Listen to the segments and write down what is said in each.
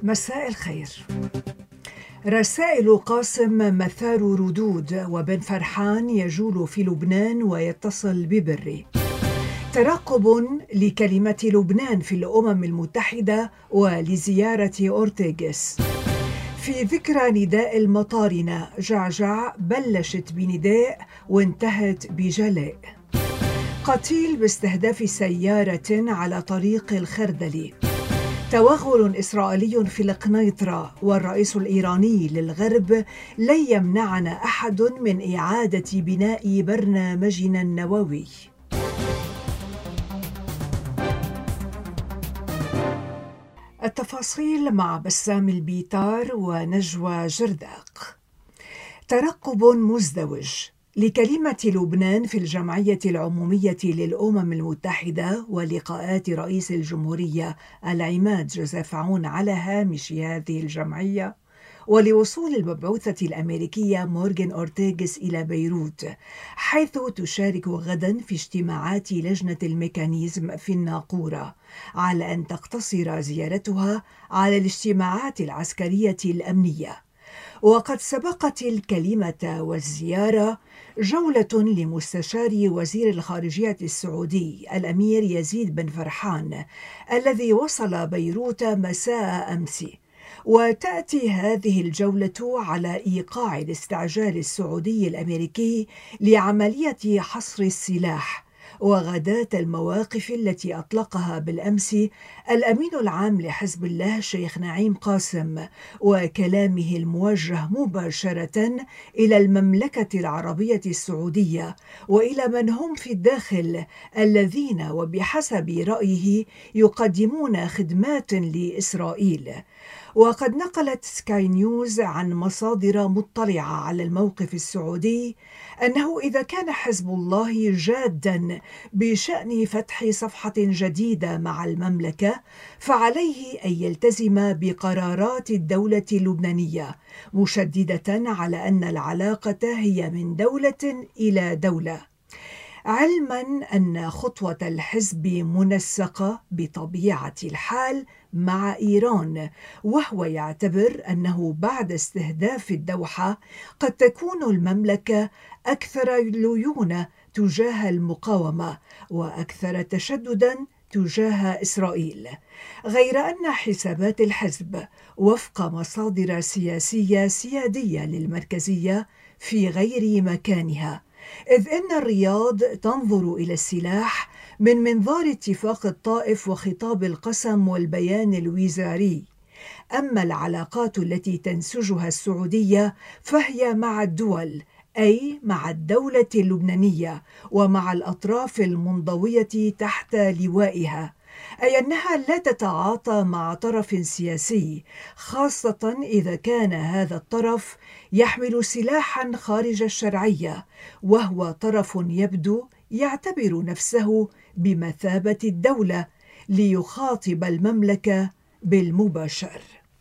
مساء الخير. رسائل قاسم مثار ردود، وبن فرحان يجول في لبنان ويتصل ببري. ترقب لكلمة لبنان في الأمم المتحدة ولزيارة أورتيغس. في ذكرى نداء المطارنة، جعجع بلشت بنداء وانتهت بجلاء. قتيل باستهداف سيارة على طريق الخردلي. توغل إسرائيلي في القنيطرة، والرئيس الإيراني للغرب: لن يمنعنا أحد من إعادة بناء برنامجنا النووي. التفاصيل مع بسام البيطار ونجوى جرداق. ترقب مزدوج لكلمة لبنان في الجمعية العمومية للأمم المتحدة ولقاءات رئيس الجمهورية العماد جوزيف عون على هامش هذه الجمعية، ولوصول المبعوثة الأمريكية مورغان أورتيغس إلى بيروت، حيث تشارك غدا في اجتماعات لجنة الميكانيزم في الناقورة، على أن تقتصر زيارتها على الاجتماعات العسكرية الأمنية. وقد سبقت الكلمة والزيارة جولة لمستشار وزير الخارجية السعودي الأمير يزيد بن فرحان، الذي وصل بيروت مساء أمس. وتأتي هذه الجولة على إيقاع الاستعجال السعودي الأمريكي لعملية حصر السلاح، وغداة المواقف التي أطلقها بالأمس الأمين العام لحزب الله الشيخ نعيم قاسم، وكلامه الموجه مباشرة إلى المملكة العربية السعودية وإلى من هم في الداخل الذين وبحسب رأيه يقدمون خدمات لإسرائيل. وقد نقلت سكاي نيوز عن مصادر مطلعة على الموقف السعودي أنه إذا كان حزب الله جاداً بشأن فتح صفحة جديدة مع المملكة، فعليه أن يلتزم بقرارات الدولة اللبنانية، مشددة على أن العلاقة هي من دولة إلى دولة، علما أن خطوة الحزب منسقة بطبيعة الحال مع إيران، وهو يعتبر أنه بعد استهداف الدوحة قد تكون المملكة أكثر ليونة تجاه المقاومة وأكثر تشددا تجاه إسرائيل، غير أن حسابات الحزب وفق مصادر سياسية سيادية للمركزية في غير مكانها، إذ إن الرياض تنظر إلى السلاح من منظار اتفاق الطائف وخطاب القسم والبيان الوزاري. أما العلاقات التي تنسجها السعودية فهي مع الدول، أي مع الدولة اللبنانية ومع الأطراف المنضوية تحت لوائها، أي أنها لا تتعاطى مع طرف سياسي، خاصة إذا كان هذا الطرف يحمل سلاحا خارج الشرعية، وهو طرف يبدو يعتبر نفسه بمثابة الدولة ليخاطب المملكة بالمباشر.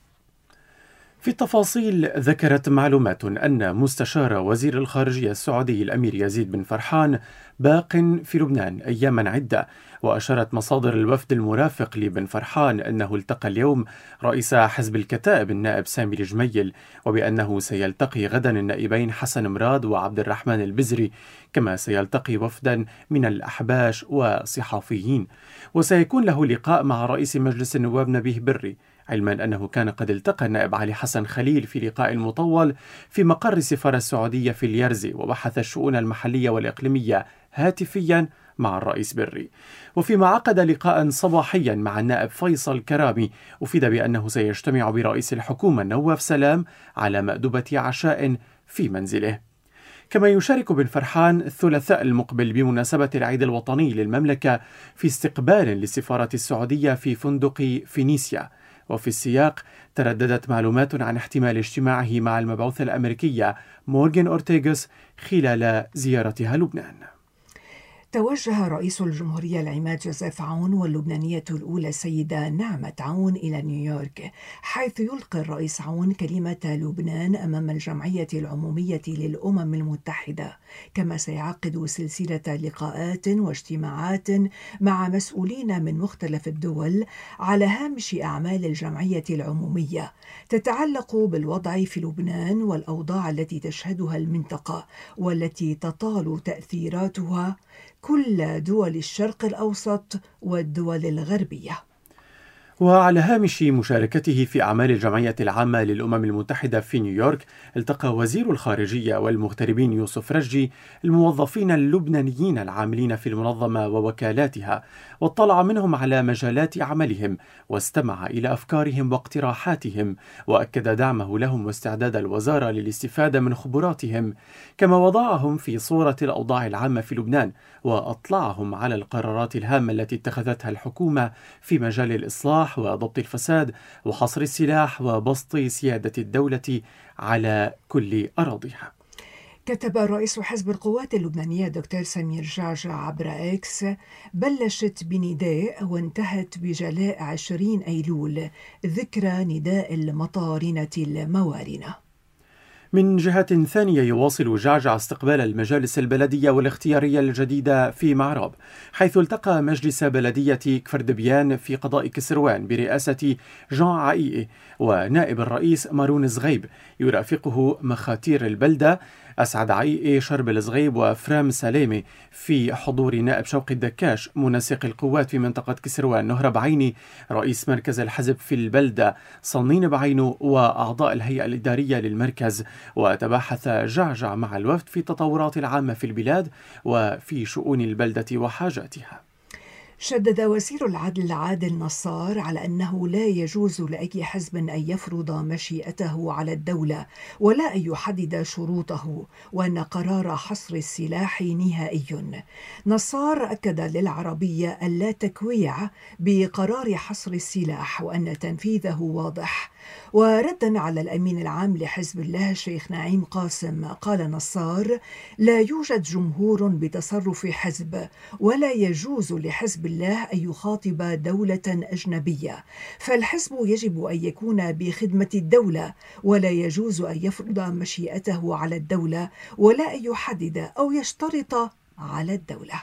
في التفاصيل، ذكرت معلومات أن مستشار وزير الخارجية السعودي الأمير يزيد بن فرحان باق في لبنان أياما عدة، وأشارت مصادر الوفد المرافق لبن فرحان أنه التقى اليوم رئيس حزب الكتائب النائب سامي الجميل، وبأنه سيلتقي غدا النائبين حسن مراد وعبد الرحمن البزري، كما سيلتقي وفدا من الأحباش وصحافيين، وسيكون له لقاء مع رئيس مجلس النواب نبيه بري، علما أنه كان قد التقى النائب علي حسن خليل في لقاء مطول في مقر السفارة السعودية في اليرزي، وبحث الشؤون المحلية والإقليمية هاتفيا مع الرئيس بري. وفيما عقد لقاء صباحيا مع النائب فيصل كرامي، أفيد بأنه سيجتمع برئيس الحكومة نواف سلام على مأدبة عشاء في منزله. كما يشارك بن فرحان الثلاثاء المقبل بمناسبة العيد الوطني للمملكة في استقبال للسفارة السعودية في فندق فينيسيا. وفي السياق ترددت معلومات عن احتمال اجتماعه مع المبعوثة الأمريكية مورغان أورتيغس خلال زيارتها لبنان. توجه رئيس الجمهورية العماد جوزيف عون واللبنانية الأولى السيدة نعمة عون إلى نيويورك، حيث يلقي الرئيس عون كلمة لبنان أمام الجمعية العمومية للأمم المتحدة، كما سيعقد سلسلة لقاءات واجتماعات مع مسؤولين من مختلف الدول على هامش أعمال الجمعية العمومية تتعلق بالوضع في لبنان والأوضاع التي تشهدها المنطقة والتي تطال تأثيراتها كل دول الشرق الأوسط والدول الغربية. وعلى هامش مشاركته في أعمال الجمعية العامة للأمم المتحدة في نيويورك، التقى وزير الخارجية والمغتربين يوسف رجي الموظفين اللبنانيين العاملين في المنظمة ووكالاتها، واطلع منهم على مجالات عملهم واستمع إلى أفكارهم واقتراحاتهم، وأكد دعمه لهم واستعداد الوزارة للاستفادة من خبراتهم، كما وضعهم في صورة الأوضاع العامة في لبنان، وأطلعهم على القرارات الهامة التي اتخذتها الحكومة في مجال الإصلاح وضبط الفساد وحصر السلاح وبسط سيادة الدولة على كل أراضيها. كتب رئيس حزب القوات اللبنانية دكتور سمير جعجع عبر إكس: بلشت بنداء وانتهت بجلاء 20 أيلول، ذكرى نداء المطارنة الموارنة. من جهة ثانية، يواصل جعجع استقبال المجالس البلدية والاختيارية الجديدة في معراب، حيث التقى مجلس بلدية كفردبيان في قضاء كسروان برئاسة جان عائية ونائب الرئيس مارون زغيب، يرافقه مخاتير البلدة أسعد عائية، شرب الزغيب وفرام سلامي، في حضور نائب شوقي الدكاش منسق القوات في منطقة كسروان نهر بعيني، رئيس مركز الحزب في البلدة صنين بعينه، وأعضاء الهيئة الإدارية للمركز. وتباحث جعجع مع الوفد في التطورات العامة في البلاد وفي شؤون البلدة وحاجاتها. شدد وزير العدل عادل نصار على أنه لا يجوز لأي حزب أن يفرض مشيئته على الدولة ولا أن يحدد شروطه، وأن قرار حصر السلاح نهائي. نصار أكد للعربية ألا تكويع بقرار حصر السلاح وأن تنفيذه واضح. وردا على الأمين العام لحزب الله الشيخ نعيم قاسم، قال نصار: لا يوجد جمهور بتصرف حزب، ولا يجوز لحزب الله أن يخاطب دولة أجنبية، فالحزب يجب أن يكون بخدمة الدولة، ولا يجوز أن يفرض مشيئته على الدولة ولا أن يحدد أو يشترط على الدولة.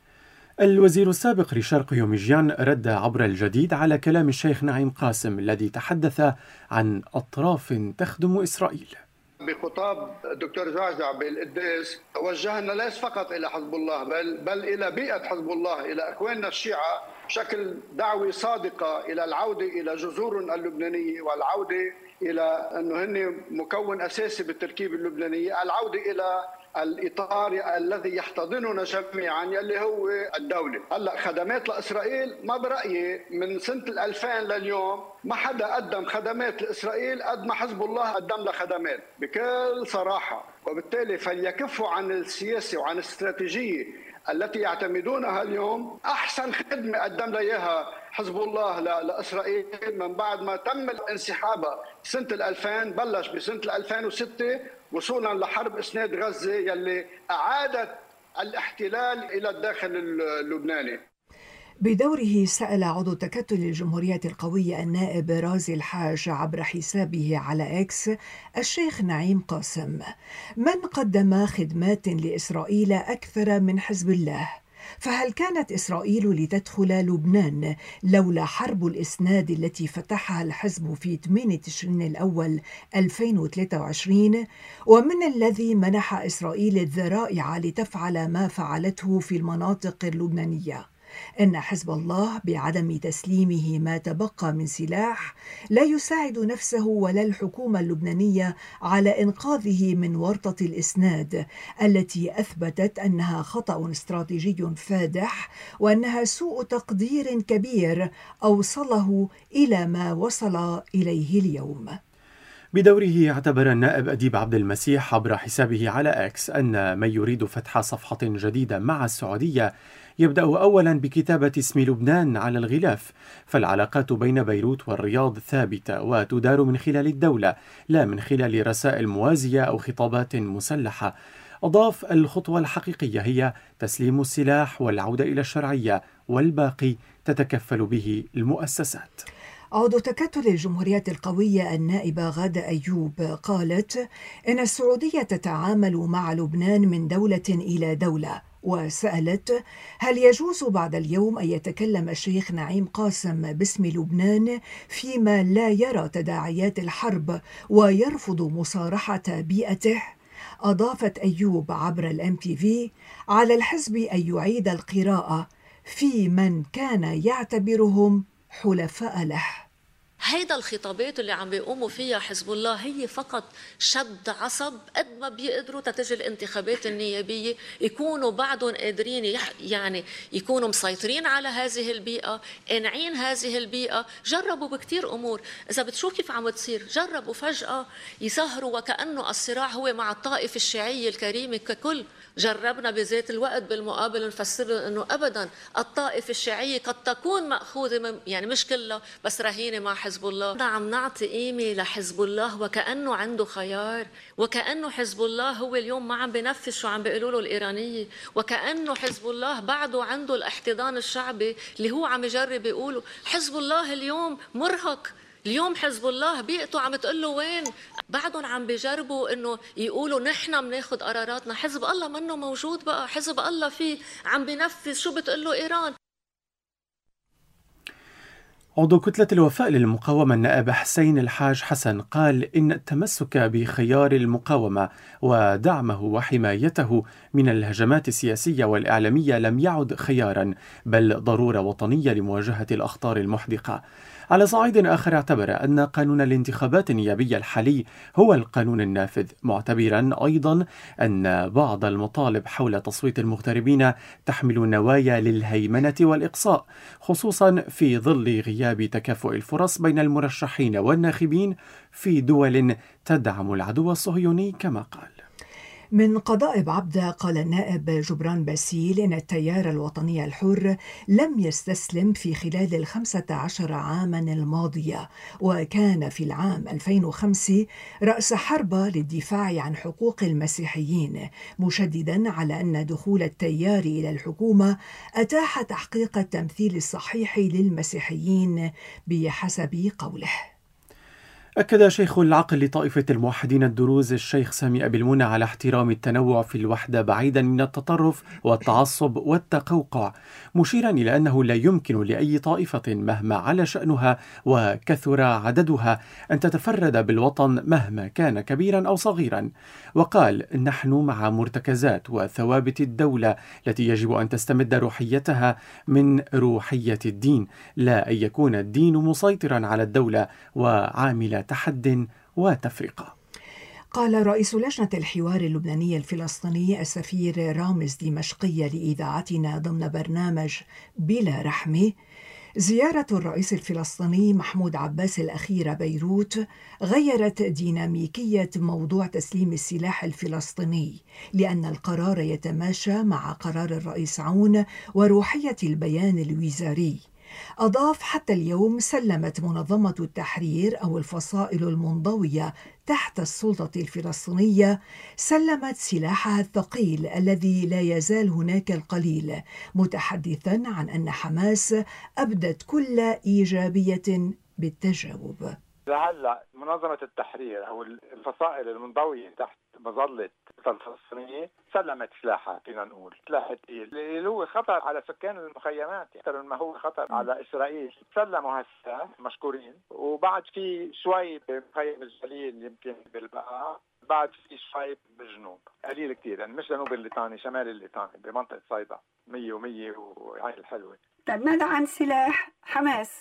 الوزير السابق ريشار قيوميجيان رد عبر الجديد على كلام الشيخ نعيم قاسم الذي تحدث عن أطراف تخدم إسرائيل. بخطاب الدكتور جعجع بالقداس وجهنا ليس فقط إلى حزب الله بل إلى بيئة حزب الله، إلى أكواننا الشيعة، بشكل دعوة صادقة إلى العودة إلى جذورنا اللبنانية، والعودة إلى أنه هن مكون أساسي بالتركيبة اللبنانية، العودة إلى الإطار الذي يحتضننا جميعا يلي هو الدولة. هلا خدمات لإسرائيل، ما برأيي من سنة 2000 لليوم ما حدا قدم خدمات لإسرائيل قد ما حزب الله قدم له خدمات بكل صراحة، وبالتالي فليكفوا عن السياسة وعن الاستراتيجية التي يعتمدونها اليوم. أحسن خدمة قدم لها إياها حزب الله لإسرائيل من بعد ما تم انسحابها سنة 2000، بلش بسنة 2006 وصولا لحرب إسناد غزة يلي أعادت الاحتلال إلى الداخل اللبناني. بدوره سأل عضو تكتل الجمهورية القوية النائب رازي الحاج عبر حسابه على إكس الشيخ نعيم قاسم: من قدم خدمات لإسرائيل أكثر من حزب الله؟ فهل كانت إسرائيل لتدخل لبنان لولا حرب الإسناد التي فتحها الحزب في 8 تشرين الأول 2023؟ ومن الذي منح إسرائيل الذرائع لتفعل ما فعلته في المناطق اللبنانية؟ إن حزب الله بعدم تسليمه ما تبقى من سلاح لا يساعد نفسه ولا الحكومة اللبنانية على إنقاذه من ورطة الإسناد التي أثبتت أنها خطأ استراتيجي فادح، وأنها سوء تقدير كبير أوصله إلى ما وصل إليه اليوم. بدوره اعتبر النائب أديب عبد المسيح عبر حسابه على إكس أن من يريد فتح صفحة جديدة مع السعودية يبدأ أولا بكتابة اسم لبنان على الغلاف، فالعلاقات بين بيروت والرياض ثابتة وتدار من خلال الدولة لا من خلال رسائل موازية أو خطابات مسلحة. أضاف: الخطوة الحقيقية هي تسليم السلاح والعودة إلى الشرعية، والباقي تتكفل به المؤسسات. عضو تكتل الجمهوريات القوية النائبة غادة أيوب قالت إن السعودية تتعامل مع لبنان من دولة إلى دولة، وسألت: هل يجوز بعد اليوم أن يتكلم الشيخ نعيم قاسم باسم لبنان فيما لا يرى تداعيات الحرب ويرفض مصارحة بيئته؟ أضافت أيوب عبر الMTV: على الحزب أن يعيد القراءة في من كان يعتبرهم حلفاء له. هيدا الخطابات اللي عم بيقوموا فيها حزب الله هي فقط شد عصب، قد ما بيقدروا تتجي الانتخابات النيابية يكونوا بعدهم قادرين يعني يكونوا مسيطرين على هذه البيئة، قانعين هذه البيئة. جربوا بكتير أمور، إذا بتشوف كيف عم تصير، جربوا فجأة يسهروا وكأنه الصراع هو مع الطائفة الشيعية الكريمة ككل. جربنا بذات الوقت بالمقابل نفسر انه ابدا الطائفه الشيعيه قد تكون ماخوذه من يعني مش كلها بس رهينه مع حزب الله. عم نعطي قيمه لحزب الله وكانه عنده خيار، وكانه حزب الله هو اليوم ما عم بنفذ شو عم بيقولوا له الايرانيه، وكانه حزب الله بعده عنده الاحتضان الشعبي اللي هو عم يجرب يقوله. حزب الله اليوم مرهق، اليوم حزب الله بيئته عم تقول له وين؟ بعدهم عم بيجربوا انه يقولوا نحن بناخذ قراراتنا. حزب الله منه موجود بقى، حزب الله فيه عم بينفذ شو بتقول له ايران. عضو كتلة الوفاء للمقاومة النائب حسين الحاج حسن قال إن التمسك بخيار المقاومة ودعمه وحمايته من الهجمات السياسية والإعلامية لم يعد خيارا، بل ضرورة وطنية لمواجهة الأخطار المحدقة. على صعيد آخر اعتبر أن قانون الانتخابات النيابية الحالي هو القانون النافذ، معتبرا أيضا أن بعض المطالب حول تصويت المغتربين تحمل نوايا للهيمنة والإقصاء، خصوصا في ظل غياب تكافؤ الفرص بين المرشحين والناخبين في دول تدعم العدو الصهيوني كما قال. من قضاء بعبدة قال النائب جبران باسيل إن التيار الوطني الحر لم يستسلم في خلال 15 عاما الماضية، وكان في العام 2005 رأس حربة للدفاع عن حقوق المسيحيين، مشددا على أن دخول التيار إلى الحكومة أتاح تحقيق التمثيل الصحيح للمسيحيين بحسب قوله. أكد شيخ العقل لطائفة الموحدين الدروز الشيخ سامي أبي المنى على احترام التنوع في الوحدة بعيدا من التطرف والتعصب والتقوقع، مشيرا إلى أنه لا يمكن لأي طائفة مهما على شأنها وكثر عددها أن تتفرد بالوطن مهما كان كبيرا أو صغيرا. وقال: نحن مع مرتكزات وثوابت الدولة التي يجب أن تستمد روحيتها من روحية الدين، لا أن يكون الدين مسيطرا على الدولة وعامل تحد وتفرقة. قال رئيس لجنة الحوار اللبناني الفلسطيني السفير رامز دمشقية لإذاعتنا ضمن برنامج بلا رحمة: زيارة الرئيس الفلسطيني محمود عباس الأخيرة بيروت غيرت ديناميكية موضوع تسليم السلاح الفلسطيني، لأن القرار يتماشى مع قرار الرئيس عون وروحية البيان الوزاري. أضاف: حتى اليوم سلمت منظمة التحرير أو الفصائل المنضوية تحت السلطة الفلسطينية سلمت سلاحها الثقيل الذي لا يزال هناك القليل، متحدثا عن أن حماس أبدت كل إيجابية بالتجاوب. لهلا منظمة التحرير أو الفصائل المنضوية تحت مظلة الفلسطينية سلمت سلاحها، فينا نقول سلاح ثقيل اللي هو خطر على سكان المخيمات أكثر ما هو خطر على إسرائيل. سلموا هالسلاح مشكورين، وبعد في شوي بمخيم الجليل يمكن بالبقاء، بعد في شوي بالجنوب قليل كتير، يعني مش جنوب الليطاني، شمال الليطاني بمنطقة صيدا 100 و100 وعين الحلوة. طيب ماذا عن سلاح حماس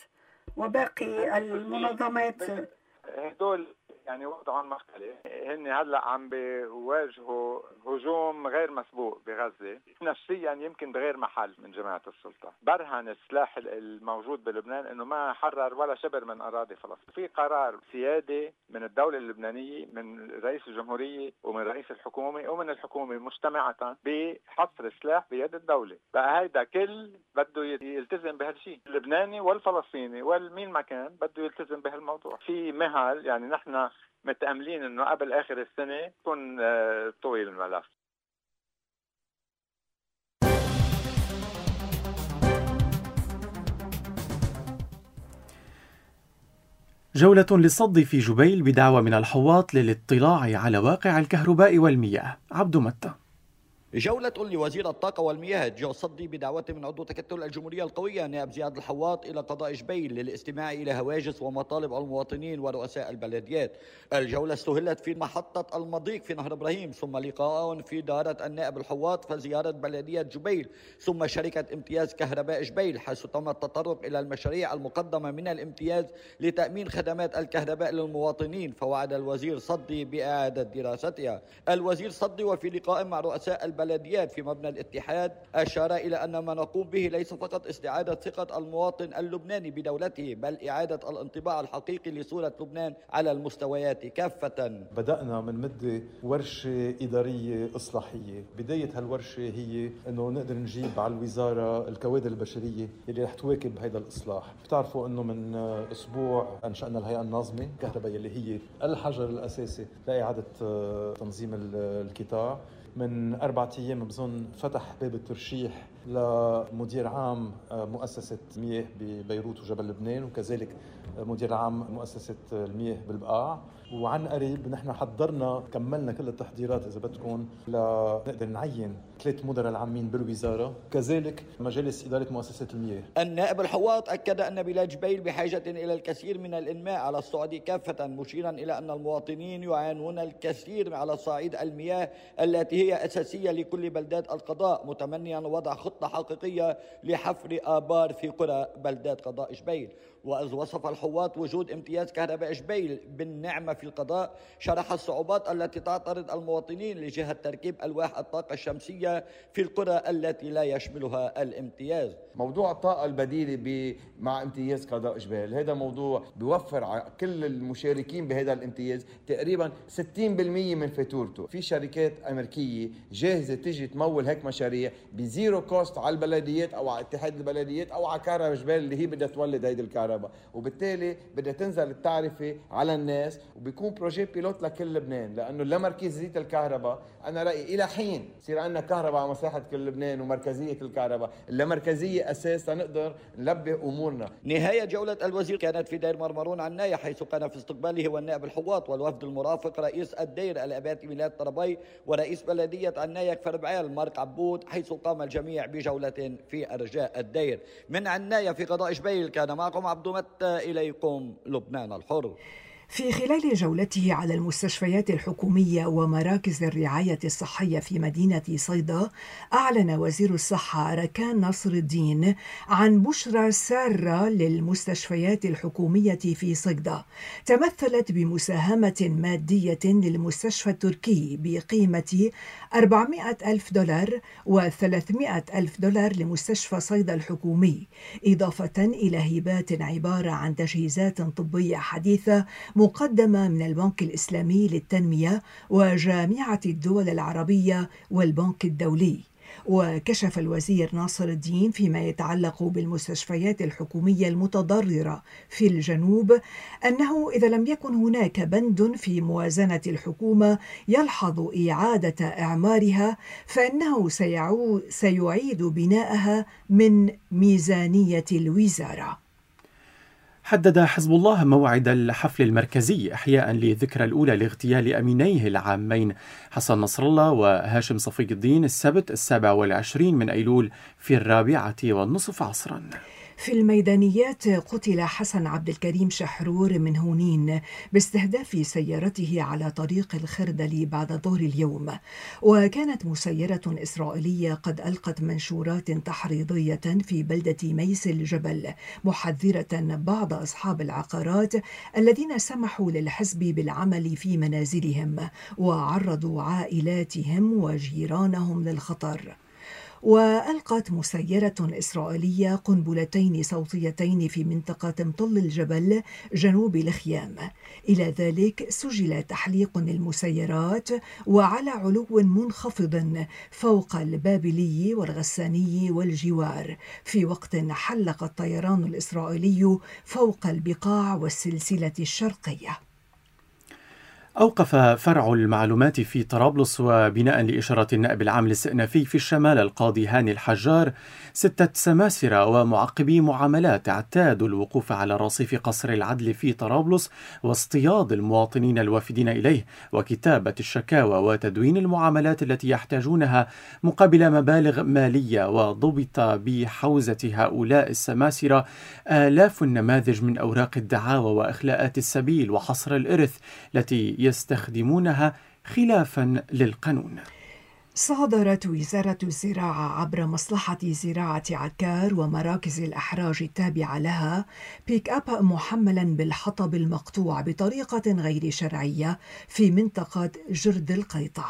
وباقي المنظمات؟ هدول يعني وضعهم مختلف، هن هلا عم بيواجهوا هجوم غير مسبوق بغزة، نفسيا يمكن بغير محل من جماعة السلطة. برهن السلاح الموجود بلبنان انه ما حرر ولا شبر من اراضي فلسطين. في قرار سيادي من الدولة اللبنانية، من رئيس الجمهورية ومن رئيس الحكومة ومن الحكومة مجتمعة بحصر السلاح بيد الدولة. بقى هيدا كل بده يلتزم بهالشيء، اللبناني والفلسطيني والمين ما كان بده يلتزم بهالموضوع. في مهل يعني نحن متأملين انه قبل اخر السنة يكون طويل الملف. جولة للصد في جبيل بدعوة من الحواط للاطلاع على واقع الكهرباء والمياه. عبد متى. جولة لوزير الطاقة والمياه جو صدي بدعوة من عضو تكتل الجمهورية القوية نائب زياد الحواط إلى قضاء جبيل للاستماع إلى هواجس ومطالب المواطنين ورؤساء البلديات. الجولة استهلت في محطة المضيق في نهر إبراهيم، ثم لقاء في دارة النائب الحواط، فزيارة بلدية جبيل، ثم شركة امتياز كهرباء جبيل، حيث تم التطرق إلى المشاريع المقدمة من الامتياز لتأمين خدمات الكهرباء للمواطنين، فوعد الوزير صدي بإعادة دراستها. الوزير صدي وفي لقاء مع رؤساء البلديات في مبنى الاتحاد أشار إلى أن ما نقوم به ليس فقط استعادة ثقة المواطن اللبناني بدولته، بل إعادة الانطباع الحقيقي لصورة لبنان على المستويات كافة. بدأنا من مدة ورشة إدارية إصلاحية. بداية هالورشة هي أنه نقدر نجيب على الوزارة الكوادر البشرية اللي رح تواكب هذا الإصلاح. بتعرفوا أنه من أسبوع أنشأنا الهيئة الناظمة الكهرباء اللي هي الحجر الأساسي لإعادة تنظيم القطاع. من 4 أيام بظن فتح باب الترشيح لمدير عام مؤسسة مياه ببيروت وجبل لبنان، وكذلك مدير عام مؤسسة المياه بالبقاع. وعن قريب نحن حضرنا كملنا كل التحضيرات إذا بدكم لنقدر نعين 3 مدراء العامين بالوزارة، كذلك مجالس إدارة مؤسسة المياه. النائب الحواط أكد أن بلاد جبيل بحاجة إلى الكثير من الإنماء على الصعيد كافة، مشيرا إلى أن المواطنين يعانون الكثير على صعيد المياه التي هي أساسية لكل بلدات القضاء، متمنيا وضع خطة حقيقية لحفر آبار في قرى بلدات قضاء جبيل. وإذ وصف الحواط وجود امتياز كهرباء جبيل بالنعمة في القضاء، شرح الصعوبات التي تعترض المواطنين لجهة تركيب ألواح الطاقة الشمسية في القرى التي لا يشملها الامتياز. موضوع الطاقة البديلة مع امتياز قضاء جبيل، هذا موضوع بيوفر على كل المشاركين بهذا الامتياز تقريبا 60% من فاتورته. في شركات أمريكية جاهزة تيجي تمول هيك مشاريع بزيرو كوست على البلديات أو على اتحاد البلديات أو على كهرباء جبيل اللي هي بدها تولد هيدي الكهرباء، وبالتالي بدها تنزل التعرفة على الناس وبيكون بروجي بيلوت لكل لبنان. لأنه لمركزية الكهرباء أنا رأيي إلى حين يصير عندنا كهرباء على مساحة كل لبنان ومركزية الكهرباء، اللامركزية أساس لنقدر نلبي أمورنا. نهاية جولة الوزير كانت في دير مرمرون عناية، حيث كان في استقباله والنائب الحواط والوفد المرافق رئيس الدير الأباتي ميلاد طربي ورئيس بلدية عناية كفر بعيل مارك عبود، حيث قام الجميع بجولة في أرجاء الدير. من عناية في قضاء جبيل كان معكم عبد متى، إليكم لبنان الحر. في خلال جولته على المستشفيات الحكومية ومراكز الرعاية الصحية في مدينة صيدا، أعلن وزير الصحة ركان ناصر الدين عن بشرى سارة للمستشفيات الحكومية في صيدا، تمثلت بمساهمة مادية للمستشفى التركي بقيمة $400,000 و$300,000 لمستشفى صيدا الحكومي، إضافة إلى هبات عبارة عن تجهيزات طبية حديثة مقدمة من البنك الإسلامي للتنمية وجامعة الدول العربية والبنك الدولي. وكشف الوزير ناصر الدين فيما يتعلق بالمستشفيات الحكومية المتضررة في الجنوب أنه إذا لم يكن هناك بند في موازنة الحكومة يلحظ إعادة إعمارها فإنه سيعيد بناءها من ميزانية الوزارة. حدد حزب الله موعد الحفل المركزي إحياء للذكرى الأولى لاغتيال أمينيه العامين حسن نصر الله وهاشم صفي الدين السبت 27 من أيلول في 4:30 عصرا. في الميدانيات قتل حسن عبد الكريم شحرور من هونين باستهداف سيارته على طريق الخردل بعد ظهر اليوم. وكانت مسيرة إسرائيلية قد ألقت منشورات تحريضية في بلدة ميس الجبل محذرة بعض أصحاب العقارات الذين سمحوا للحزب بالعمل في منازلهم وعرضوا عائلاتهم وجيرانهم للخطر. وألقت مسيرة إسرائيلية قنبلتين صوتيتين في منطقة مطل الجبل جنوب الخيام. إلى ذلك سجل تحليق المسيرات وعلى علو منخفض فوق البابلي والغساني والجوار، في وقت حلق الطيران الإسرائيلي فوق البقاع والسلسلة الشرقية. أوقف فرع المعلومات في طرابلس وبناء لإشارة النائب العام الاستئنافي في الشمال القاضي هاني الحجار 6 سماسرة ومعقبي معاملات اعتادوا الوقوف على رصيف قصر العدل في طرابلس واصطياد المواطنين الوافدين إليه وكتابة الشكاوى وتدوين المعاملات التي يحتاجونها مقابل مبالغ مالية. وضبط بحوزة هؤلاء السماسرة آلاف النماذج من أوراق الدعاوى وإخلاءات السبيل وحصر الإرث التي يستخدمونها خلافا للقانون. صادرت وزارة الزراعة عبر مصلحة زراعة عكار ومراكز الأحراج التابعة لها بيك أب محملا بالحطب المقطوع بطريقة غير شرعية في منطقة جرد القيطع.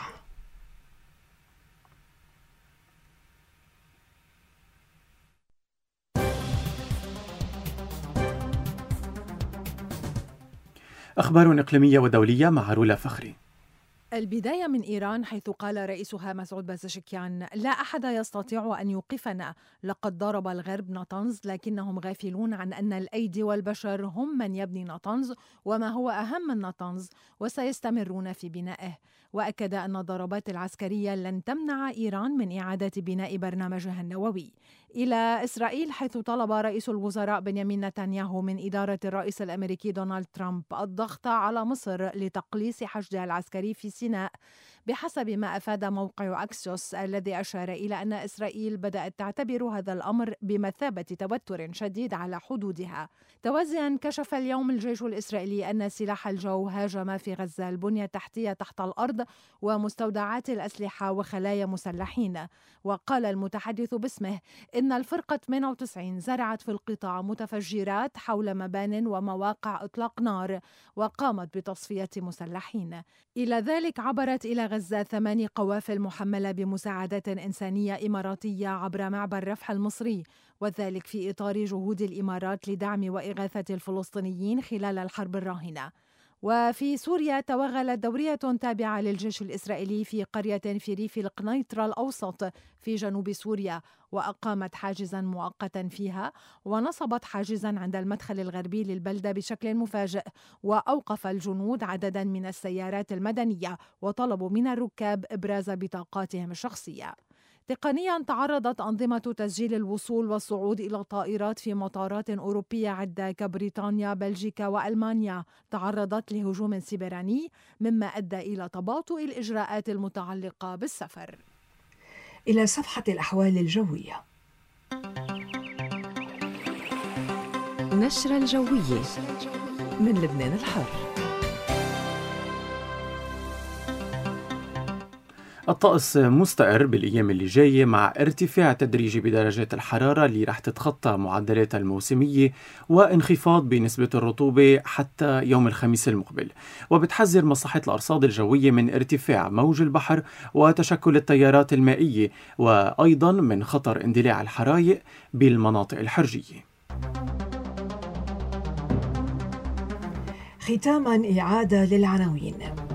أخبار إقليمية ودولية مع رولا فخري. البداية من إيران، حيث قال رئيسها مسعود بازشكيان: لا أحد يستطيع أن يوقفنا، لقد ضرب الغرب نطنز لكنهم غافلون عن أن الأيدي والبشر هم من يبني نطنز وما هو أهم من نطنز، وسيستمرون في بنائه. وأكد أن الضربات العسكرية لن تمنع إيران من إعادة بناء برنامجها النووي. إلى إسرائيل، حيث طلب رئيس الوزراء بنيامين نتنياهو من إدارة الرئيس الأمريكي دونالد ترامب الضغط على مصر لتقليص حشدها العسكري في سيناء، بحسب ما أفاد موقع أكسيوس الذي أشار إلى أن إسرائيل بدأت تعتبر هذا الأمر بمثابة توتر شديد على حدودها. توازيا، كشف اليوم الجيش الإسرائيلي أن سلاح الجو هاجم في غزة البنية التحتية تحت الأرض ومستودعات الأسلحة وخلايا مسلحين. وقال المتحدث باسمه إن الفرقة 98 زرعت في القطاع متفجرات حول مبان ومواقع إطلاق نار وقامت بتصفية مسلحين. إلى ذلك، عبرت إلى غزة 8 قوافل محملة بمساعدات إنسانية إماراتية عبر معبر رفح المصري، وذلك في إطار جهود الإمارات لدعم وإغاثة الفلسطينيين خلال الحرب الراهنة. وفي سوريا، توغلت دورية تابعة للجيش الإسرائيلي في قرية في ريف القنيطرة الأوسط في جنوب سوريا، وأقامت حاجزا مؤقتا فيها، ونصبت حاجزا عند المدخل الغربي للبلدة بشكل مفاجئ. وأوقف الجنود عددا من السيارات المدنية وطلبوا من الركاب إبراز بطاقاتهم الشخصية. تقنيا، تعرضت أنظمة تسجيل الوصول والصعود إلى الطائرات في مطارات أوروبية عدة كبريطانيا، بلجيكا وألمانيا تعرضت لهجوم سيبراني، مما أدى إلى تباطؤ الإجراءات المتعلقة بالسفر. إلى صفحة الأحوال الجوية. نشرة الجوية من لبنان الحر. الطقس مستقر بالأيام اللي جاية مع ارتفاع تدريجي بدرجات الحرارة اللي رح تتخطى معدلاتها الموسمية وانخفاض بنسبة الرطوبة حتى يوم الخميس المقبل. وبتحذر مصلحة الأرصاد الجوية من ارتفاع موج البحر وتشكل التيارات المائية، وأيضا من خطر اندلاع الحرائق بالمناطق الحرجية. ختاما إعادة للعناوين.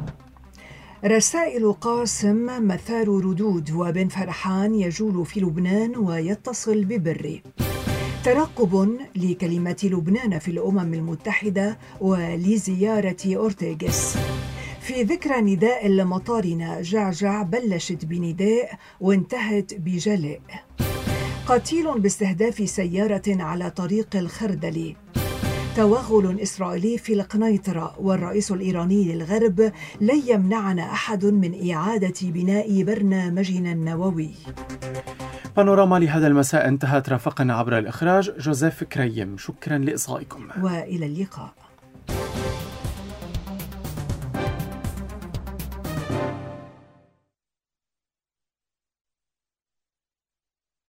رسائل قاسم مثار ردود، وبن فرحان يجول في لبنان ويتصل ببري. ترقب لكلمة لبنان في الأمم المتحدة ولزيارة أورتيغس. في ذكرى نداء لمطارنا، جعجع بلشت بنداء وانتهت بجلاء. قتيل باستهداف سيارة على طريق الخردلي. توغل إسرائيلي في القنيطرة، والرئيس الإيراني للغرب: لن يمنعنا أحد من إعادة بناء برنامجنا النووي. بانوراما لهذا المساء انتهت. رافقنا عبر الإخراج جوزيف كريم. شكرا لإصغائكم وإلى اللقاء.